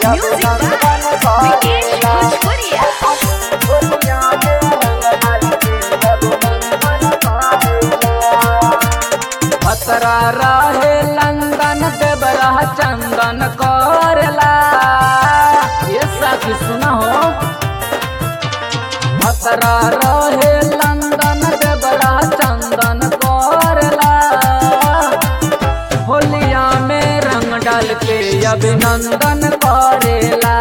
Music by Vikesh Bhojpuria. खतरा रहे London देवरा चंदन करला ये साथी सुना हो। खतरा रहे लंदन देवरा चंदन करला होलिया में रंग डाल के अभिनंदन करेला।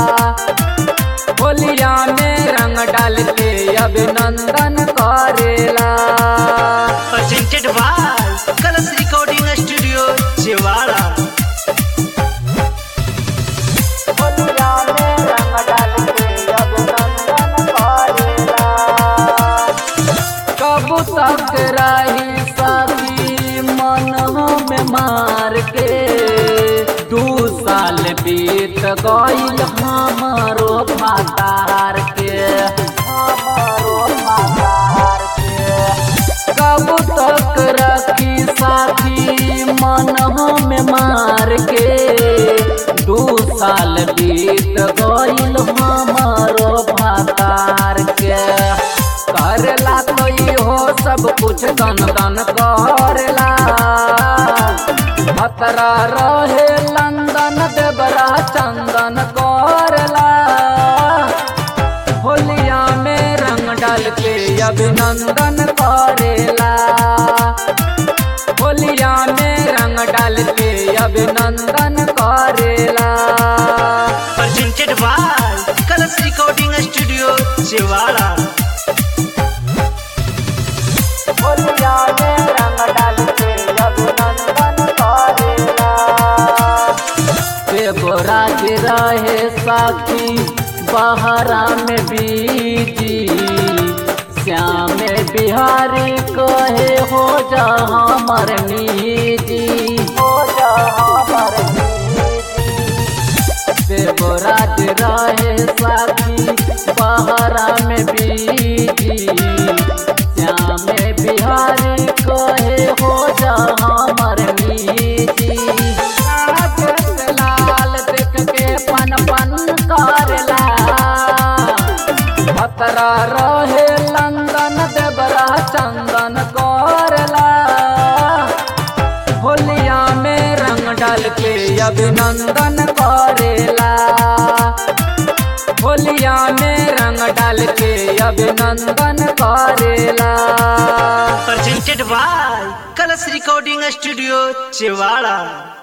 होलिया में रंग डाल के अभिनंदन करेला। presented by Colors Recording Studio, Jiwara. होलिया में रंग डाल के अभिनंदन करेला। कब तक रही सखी मन में मार के 2 साल बीत गईल हमारो फातार के। कब तक रखी साथी मन में मार के 2 साल बीत गईल हमारो फातार के। करला तो हो सब कुछ दन दन करला। खतरा रहे लंदन देवरा चंदन करला। होलिया में रंग डाल के अभिनंदन करेला। होलिया में रंग डाल के अभिनंदन करेला। Presented by Colors Recording Studio, Jiwara. होलिया में रंग डाल के अभिनंदन करेला। बेगोराज रहे साथी बहरा में बीजी श्याम बिहारी कहे हो जा हमर निजी। हो जा हमर बेगोराज रहे साथी बहरा में बीजी श्याम बिहारी कहे हो जा हमर निजी। लाल देख के पन पन करला। खतरा रहे लंदन देवरा चंदन करला। होलिया में रंग डाल के अभिनंदन करेला। होलिया में रंग डाल के अभिनंदन करेला। Presented by Colors Recording Studio, Jiwara.